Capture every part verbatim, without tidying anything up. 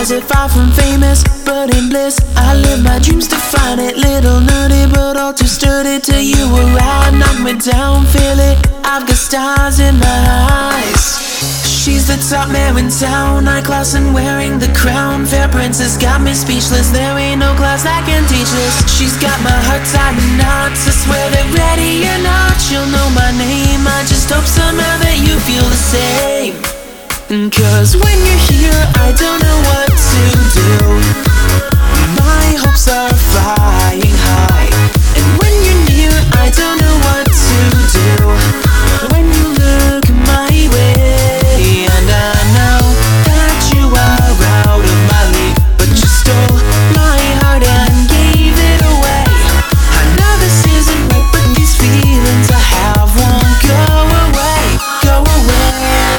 it, far from famous, but in bliss. I live my dreams to find it. Little nerdy, but all too sturdy. Till you arrive, knock me down, feel it. I've got stars in my eyes. She's the top man in town, high class and wearing the crown. Fair princess got me speechless. There ain't no class that can teach this. She's got my heart tied in knots. I swear that ready or not, she'll know my name. I just hope somehow that you feel the same. Cause when you're here, I don't know what to do. My hopes are flying high, and when you're near, I don't know what to do. When you look my way, and I know that you are out of my league, but you stole my heart and gave it away. I know this isn't right, but these feelings I have won't go away, go away.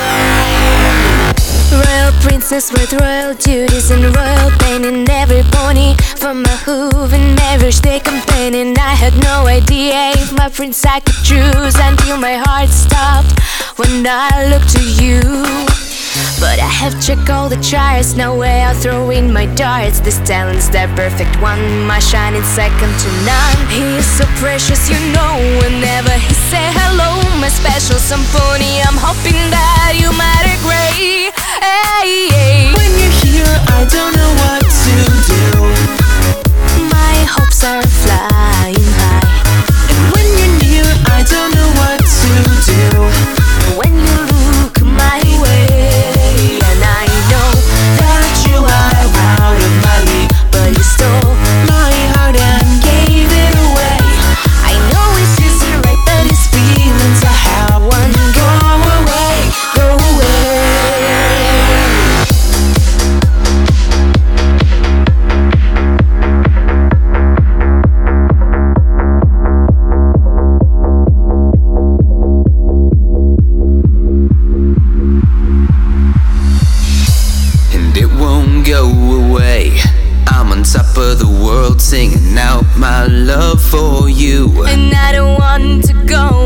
Royal princess with royal duties and royal pain in every pony. From my hoof and marriage they complaining. I had no idea if my prince I could choose, until my heart stopped when I looked to you. But I have checked all the charts, no way I'll throw in my darts. This talent's the perfect one, my shining second to none. He is so precious, you know, whenever he say hello. My special symphony, I'm hoping that you might agree. Hey, hey. When you're here, I don't know what to do. My hopes are flying high, and when you're near, I don't know what to do. when you look my way, and I know That you are out of my league, but you stole my heart and gave it away. I know it's isn't right, but These feelings I have one go away, go away. And it won't go away. I'm on top of the world, singing out my love for you. and I don't want to go